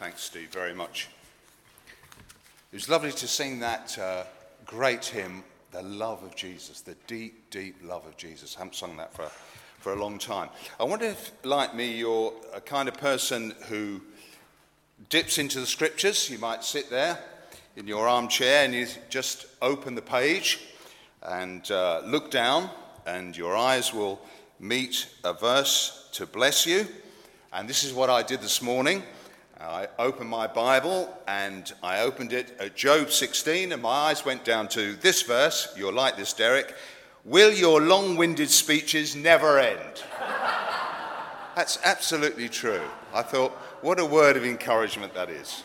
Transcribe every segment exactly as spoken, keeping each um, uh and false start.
Thanks, Steve, very much. It was lovely to sing that uh, great hymn, The Love of Jesus, the deep, deep love of Jesus. I haven't sung that for, for a long time. I wonder if, like me, you're a kind of person who dips into the scriptures. You might sit there in your armchair and you just open the page and uh, look down, and your eyes will meet a verse to bless you. And this is what I did this morning. I opened my Bible and I opened it at Job sixteen, and my eyes went down to this verse. You'll like this, Derek. Will your long-winded speeches never end? That's absolutely true. I thought, what a word of encouragement that is.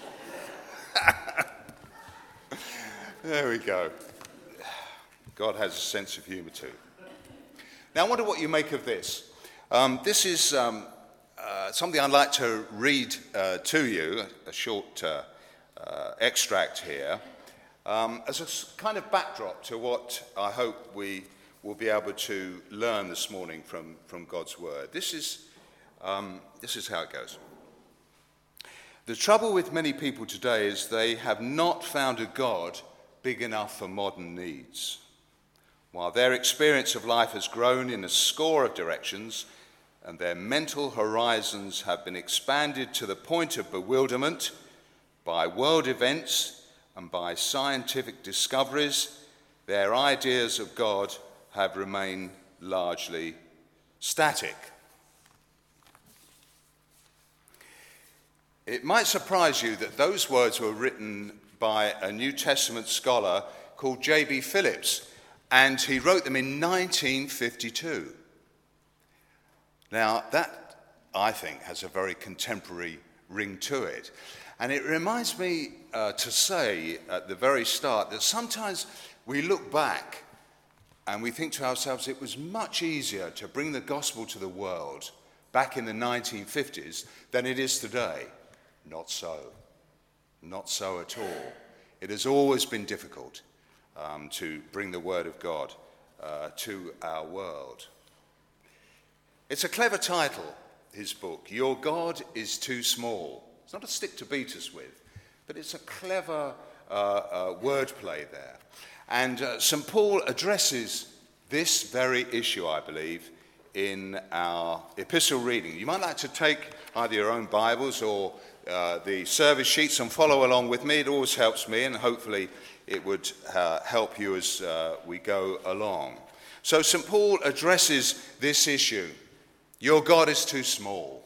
There we go. God has a sense of humour too. Now I wonder what you make of this. Um, this is um, uh, something I'd like to read uh, to you, a short uh, uh, extract here, um, as a kind of backdrop to what I hope we will be able to learn this morning from, from God's Word. This is, um, this is how it goes. The trouble with many people today is they have not found a God big enough for modern needs. While their experience of life has grown in a score of directions and their mental horizons have been expanded to the point of bewilderment by world events and by scientific discoveries, their ideas of God have remained largely static. It might surprise you that those words were written by a New Testament scholar called J B Phillips, and he wrote them in nineteen fifty-two. Now, that, I think, has a very contemporary ring to it. And it reminds me uh, to say at the very start that sometimes we look back and we think to ourselves it was much easier to bring the gospel to the world back in the nineteen fifties than it is today. Not so. Not so at all. It has always been difficult um, to bring the word of God uh, to our world. It's a clever title, his book, Your God is Too Small. It's not a stick to beat us with, but it's a clever uh, uh, wordplay there. And uh, Saint Paul addresses this very issue, I believe, in our epistle reading. You might like to take either your own Bibles or uh, the service sheets and follow along with me. It always helps me, and hopefully it would uh, help you as uh, we go along. So Saint Paul addresses this issue. Your God is too small.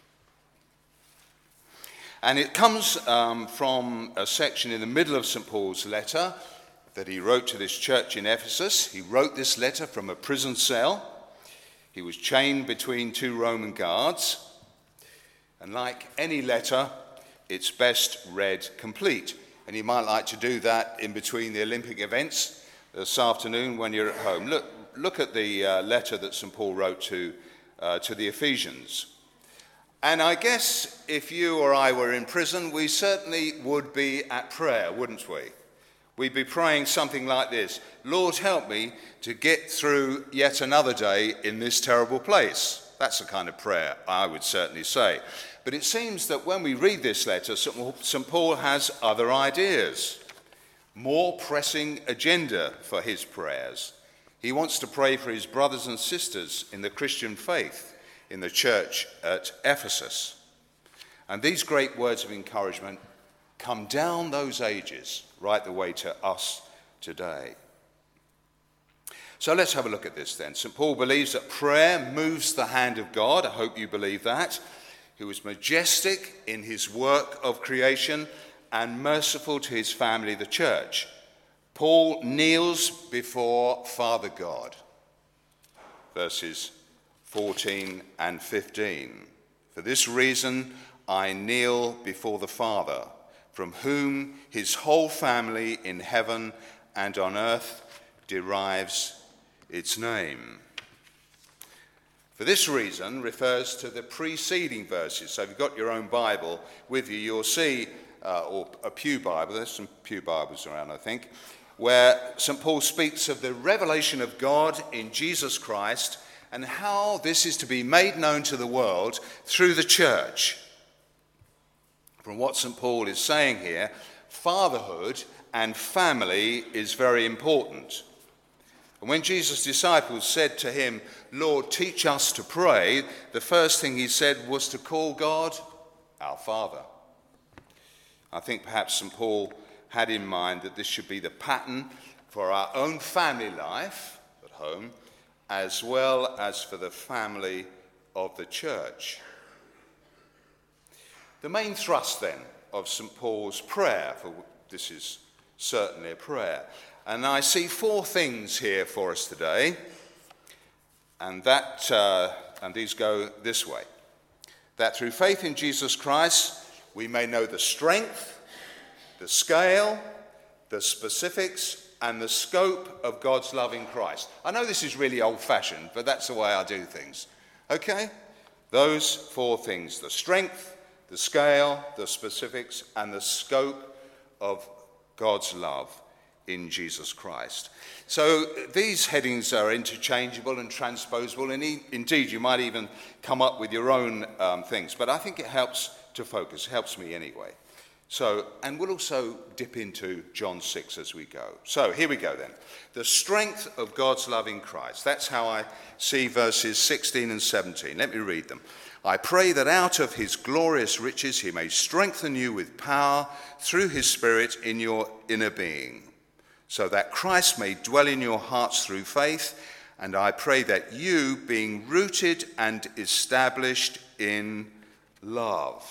And it comes um, from a section in the middle of Saint Paul's letter that he wrote to this church in Ephesus. He wrote this letter from a prison cell. He was chained between two Roman guards. And like any letter, it's best read complete. And you might like to do that in between the Olympic events this afternoon when you're at home. Look, look at the uh, letter that Saint Paul wrote to, uh, to the Ephesians. And I guess if you or I were in prison, we certainly would be at prayer, wouldn't we? We'd be praying something like this: Lord, help me to get through yet another day in this terrible place. That's the kind of prayer I would certainly say. But it seems that when we read this letter, Saint Paul has other ideas, more pressing agenda for his prayers. He wants to pray for his brothers and sisters in the Christian faith in the church at Ephesus. And these great words of encouragement come down those ages right the way to us today. So let's have a look at this then. Saint Paul believes that prayer moves the hand of God. I hope you believe that. Who is majestic in his work of creation and merciful to his family, the church. Paul kneels before Father God. Verses fourteen and fifteen. For this reason I kneel before the Father, from whom his whole family in heaven and on earth derives its name. For this reason refers to the preceding verses. So if you've got your own Bible with you, you'll see, uh, or a pew Bible, there's some pew Bibles around, I think, where Saint Paul speaks of the revelation of God in Jesus Christ and how this is to be made known to the world through the church. from what Saint Paul is saying here, fatherhood and family is very important. And when Jesus' disciples said to him, "Lord, teach us to pray," the first thing he said was to call God our Father. I think perhaps Saint Paul had in mind that this should be the pattern for our own family life at home, as well as for the family of the church. The main thrust then of Saint Paul's prayer, for this is certainly a prayer, and I see four things here for us today, and that uh, and these go this way: that through faith in Jesus Christ we may know the strength, the scale, the specifics, and the scope of God's love in Christ. I know this is really old-fashioned, but that's the way I do things. Okay? Those four things: the strength, the scale, the specifics, and the scope of God's love in Jesus Christ. So these headings are interchangeable and transposable, and e- indeed you might even come up with your own um, things, but I think it helps to focus, helps me anyway. So, and we'll also dip into John six as we go. So here we go then. The strength of God's love in Christ. That's how I see verses sixteen and seventeen. Let me read them. I pray that out of his glorious riches he may strengthen you with power through his Spirit in your inner being, so that Christ may dwell in your hearts through faith. And I pray that you, being rooted and established in love.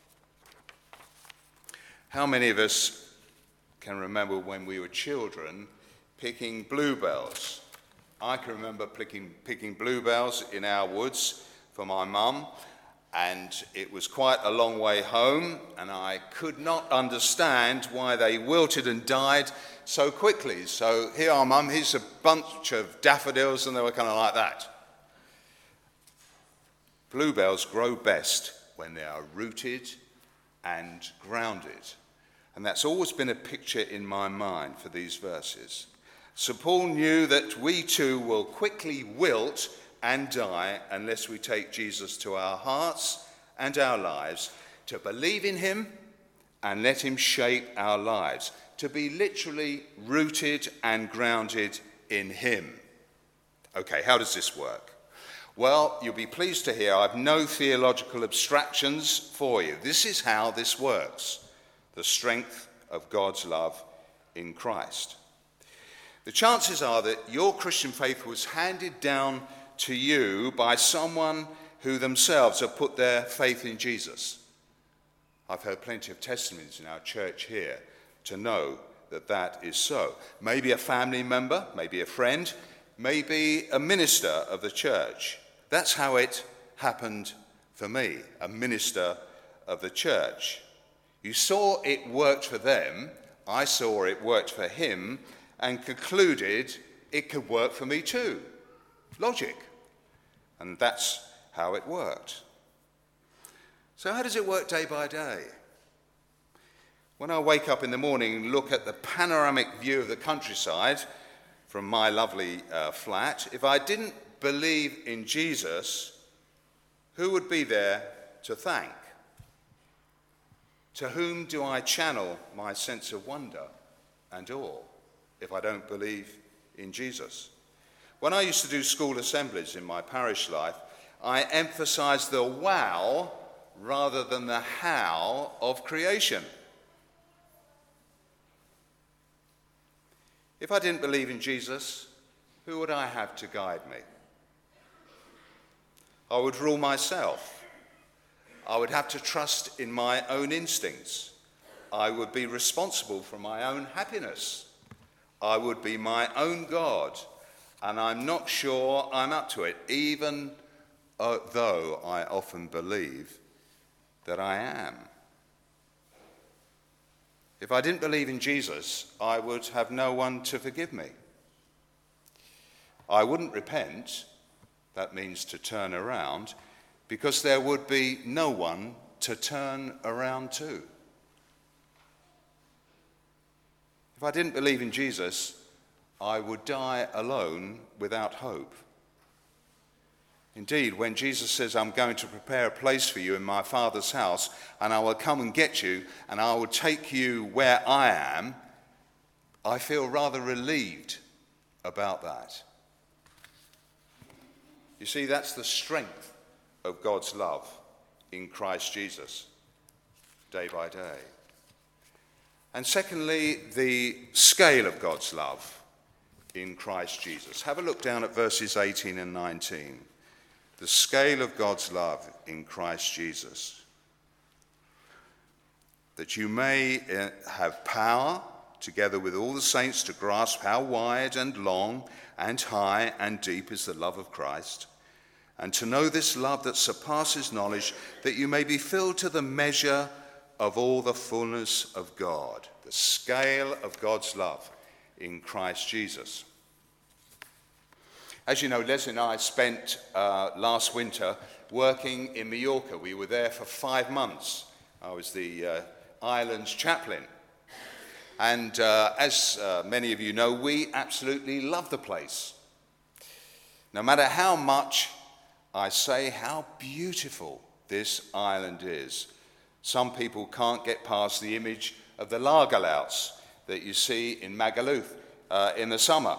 How many of us can remember when we were children picking bluebells? I can remember picking, picking bluebells in our woods for my mum, and it was quite a long way home, and I could not understand why they wilted and died so quickly. So here are, Mum, here's a bunch of daffodils, and they were kind of like that. Bluebells grow best when they are rooted and grounded. And that's always been a picture in my mind for these verses. So Paul knew that we too will quickly wilt and die unless we take Jesus to our hearts and our lives, to believe in him and let him shape our lives, to be literally rooted and grounded in him. Okay, how does this work? Well, you'll be pleased to hear I've no theological abstractions for you. This is how this works: the strength of God's love in Christ. The chances are that your Christian faith was handed down to you by someone who themselves have put their faith in Jesus. I've heard plenty of testimonies in our church here to know that that is so. Maybe a family member, maybe a friend, maybe a minister of the church. That's how it happened for me, a minister of the church. You saw it worked for them, I saw it worked for him, and concluded it could work for me too. Logic. And that's how it worked. So how does it work day by day? When I wake up in the morning and look at the panoramic view of the countryside from my lovely uh, flat, if I didn't believe in Jesus, who would be there to thank? To whom do I channel my sense of wonder and awe if I don't believe in Jesus? When I used to do school assemblies in my parish life, I emphasized the wow rather than the how of creation. If I didn't believe in Jesus, who would I have to guide me? I would rule myself. I would have to trust in my own instincts. I would be responsible for my own happiness. I would be my own God, and I'm not sure I'm up to it, even uh, though I often believe that I am. If I didn't believe in Jesus, I would have no one to forgive me. I wouldn't repent, that means to turn around, because there would be no one to turn around to. If I didn't believe in Jesus, I would die alone without hope. Indeed, when Jesus says, I'm going to prepare a place for you in my Father's house, and I will come and get you, and I will take you where I am, I feel rather relieved about that. You see, that's the strength of God's love in Christ Jesus, day by day. And secondly, the scale of God's love in Christ Jesus. Have a look down at verses eighteen and nineteen. The scale of God's love in Christ Jesus. That you may have power, together with all the saints, to grasp how wide and long and high and deep is the love of Christ, and to know this love that surpasses knowledge, that you may be filled to the measure of all the fullness of God. The scale of God's love in Christ Jesus. As you know, Leslie and I spent uh, last winter working in Mallorca. We were there for five months. I was the uh, island's chaplain. And uh, as uh, many of you know, we absolutely love the place. No matter how much I say how beautiful this island is, some people can't get past the image of the lagerlouts that you see in Magaluf uh, in the summer.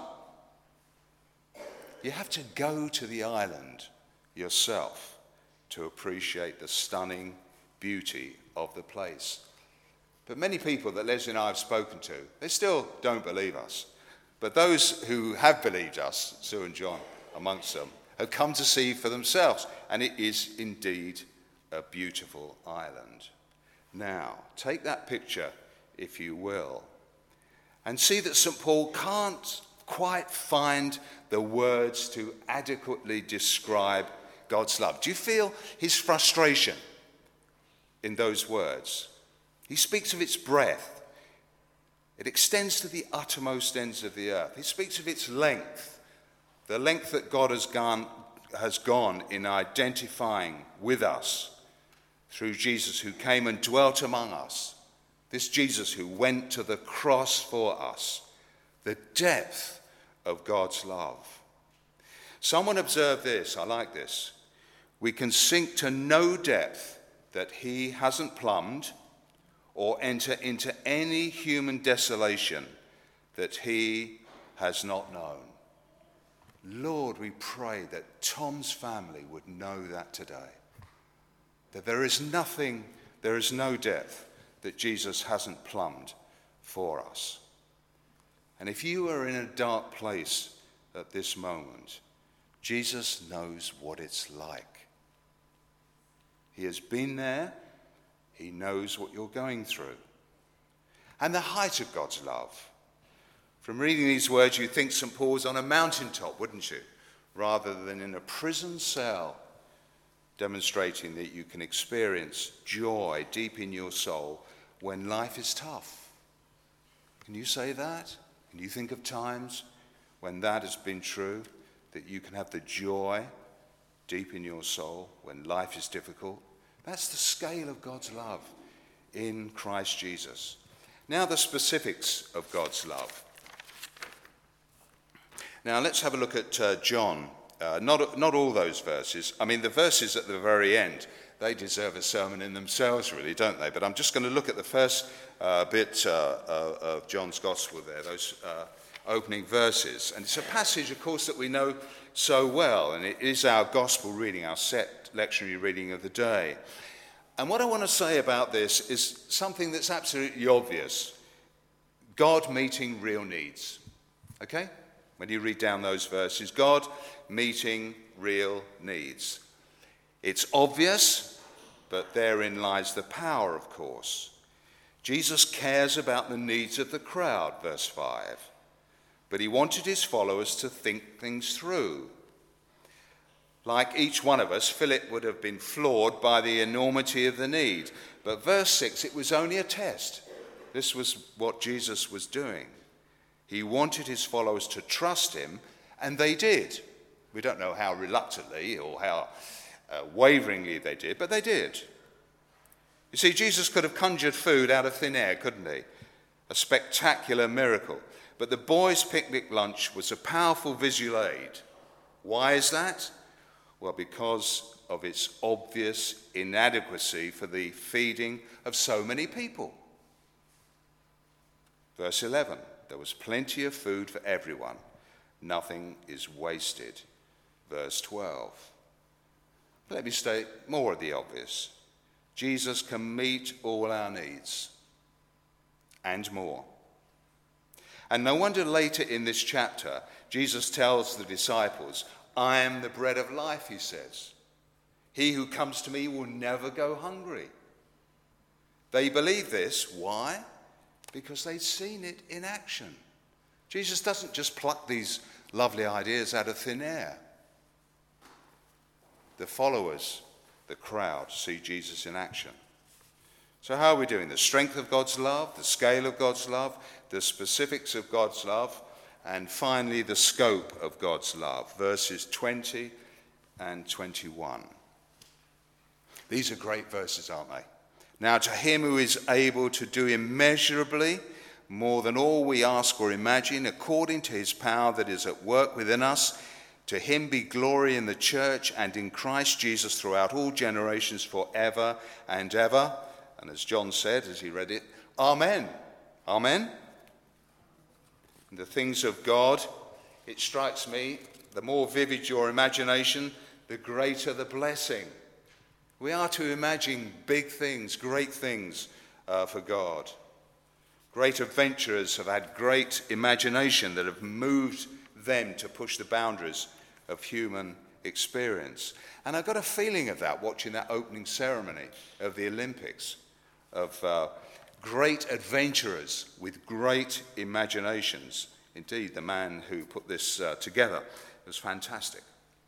You have to go to the island yourself to appreciate the stunning beauty of the place. But many people that Leslie and I have spoken to, they still don't believe us. But those who have believed us, Sue and John amongst them, have come to see for themselves. And it is indeed a beautiful island. Now, take that picture, if you will, and see that Saint Paul can't quite find the words to adequately describe God's love. Do you feel his frustration in those words? He speaks of its breadth. It extends to the uttermost ends of the earth. He speaks of its length, the length that God has gone, has gone in identifying with us through Jesus, who came and dwelt among us. This Jesus who went to the cross for us. The depth of God's love. Someone observed this, I like this. We can sink to no depth that he hasn't plumbed, or enter into any human desolation that he has not known. Lord, we pray that Tom's family would know that today. That there is nothing, there is no depth that Jesus hasn't plumbed for us. And if you are in a dark place at this moment, Jesus knows what it's like. He has been there. He knows what you're going through. And the height of God's love. From reading these words, you'd think Saint Paul's on a mountaintop, wouldn't you? Rather than in a prison cell, demonstrating that you can experience joy deep in your soul when life is tough. Can you say that? Can you think of times when that has been true, that you can have the joy deep in your soul when life is difficult? That's the scale of God's love in Christ Jesus. Now the specifics of God's love. Now let's have a look at uh, John. Uh, not, not all those verses. I mean, the verses at the very end, they deserve a sermon in themselves, really, don't they? But I'm just going to look at the first uh, bit uh, uh, of John's Gospel there, those uh, opening verses. And it's a passage, of course, that we know so well, and it is our Gospel reading, our set lectionary reading of the day. And what I want to say about this is something that's absolutely obvious. God meeting real needs. Okay? When you read down those verses, God meeting real needs. It's obvious, but therein lies the power, of course. Jesus cares about the needs of the crowd, verse five. But he wanted his followers to think things through. Like each one of us, Philip would have been floored by the enormity of the need. But verse six, it was only a test. This was what Jesus was doing. He wanted his followers to trust him, and they did. We don't know how reluctantly or how uh, waveringly they did, but they did. You see, Jesus could have conjured food out of thin air, couldn't he? A spectacular miracle. But the boys' picnic lunch was a powerful visual aid. Why is that? Well, because of its obvious inadequacy for the feeding of so many people. Verse eleven, there was plenty of food for everyone. Nothing is wasted. Verse twelve. Let me state more of the obvious. Jesus can meet all our needs and more. And no wonder later in this chapter, Jesus tells the disciples, I am the bread of life, he says. He who comes to me will never go hungry. They believe this. Why? Because they'd seen it in action. Jesus doesn't just pluck these lovely ideas out of thin air. The followers, the crowd, see Jesus in action. So how are we doing? The strength of God's love, the scale of God's love, the specifics of God's love, and finally the scope of God's love, verses twenty and twenty-one. These are great verses, aren't they? Now to him who is able to do immeasurably more than all we ask or imagine, according to his power that is at work within us, to him be glory in the church and in Christ Jesus throughout all generations forever and ever. And as John said, as he read it, Amen. Amen. The things of God, it strikes me, the more vivid your imagination, the greater the blessing. We are to imagine big things, great things uh, for God. Great adventurers have had great imagination that have moved them to push the boundaries of human experience. And I got a feeling of that watching that opening ceremony of the Olympics, of uh, great adventurers with great imaginations. Indeed, the man who put this uh, together was fantastic.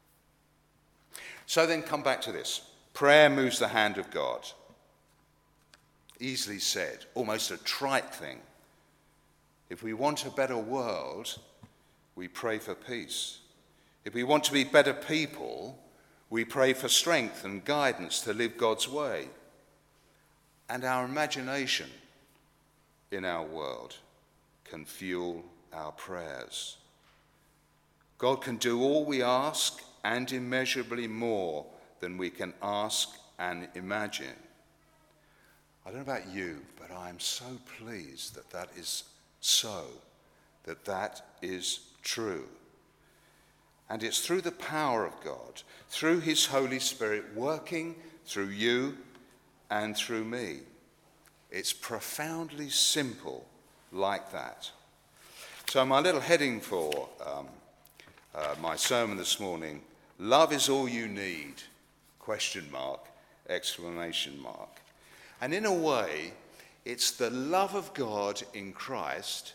So then come back to this. Prayer moves the hand of God. Easily said, almost a trite thing. If we want a better world, we pray for peace. If we want to be better people, we pray for strength and guidance to live God's way. And our imagination in our world can fuel our prayers. God can do all we ask and immeasurably more than we can ask and imagine. I don't know about you, but I am so pleased that that is so, that that is true. And it's through the power of God, through his Holy Spirit working through you and through me. It's profoundly simple like that. So my little heading for um, uh, my sermon this morning, love is all you need, question mark, exclamation mark. And in a way, it's the love of God in Christ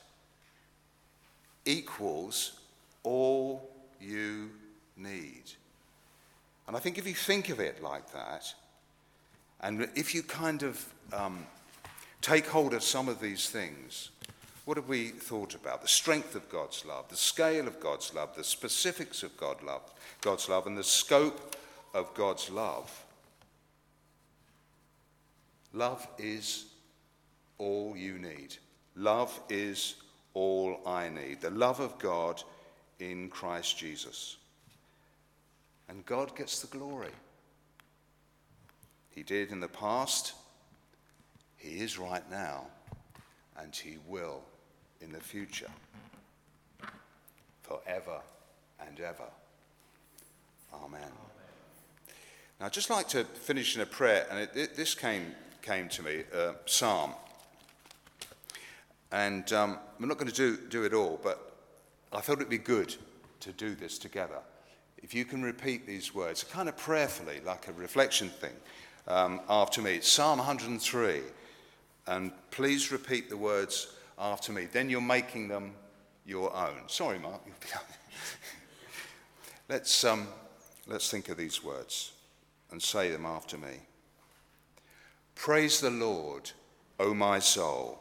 equals all you need. And I think if you think of it like that, and if you kind of um, take hold of some of these things, what have we thought about? The strength of God's love, the scale of God's love, the specifics of God love, God's love, and the scope of God's love. Love is all you need. Love is all I need. The love of God in Christ Jesus. And God gets the glory. He did in the past, he is right now, and he will in the future. Forever and ever. Amen. Amen. Now I'd just like to finish in a prayer, and it, it, this came, came to me, uh, Psalm. And um, we're not going to do, do it all, but I thought it'd be good to do this together. If you can repeat these words, kind of prayerfully, like a reflection thing, um, after me. It's Psalm one hundred three. And please repeat the words after me. Then you're making them your own. Sorry, Mark. let's, um, let's think of these words and say them after me. Praise the Lord, O my soul.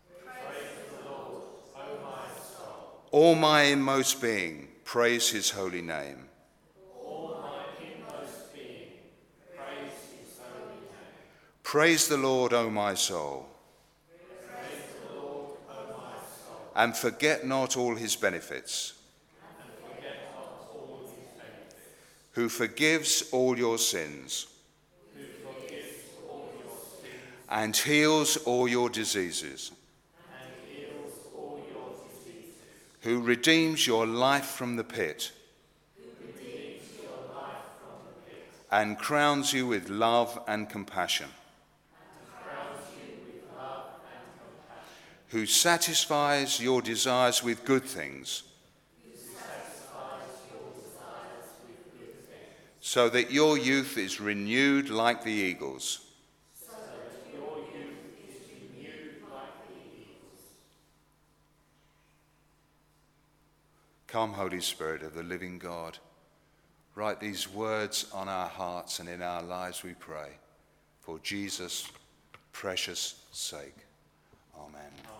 All my inmost being, praise his holy name. All my inmost being, praise his holy name. Praise the Lord, O my soul. Praise the Lord, O my soul. And forget not all his benefits. And forget not all his benefits. who forgives all your sins, who forgives all your sins and heals all your diseases, and heals all your diseases, who redeems your life from the pit, who redeems your life from the pit, and crowns you with love and compassion, and crowns you with love and compassion, who satisfies your desires with good things, who satisfies your desires with good things, so that your youth is renewed like the eagles. so that your youth is renewed like the eagles. Come, Holy Spirit of the living God, write these words on our hearts and in our lives, we pray, for Jesus' precious sake. Amen.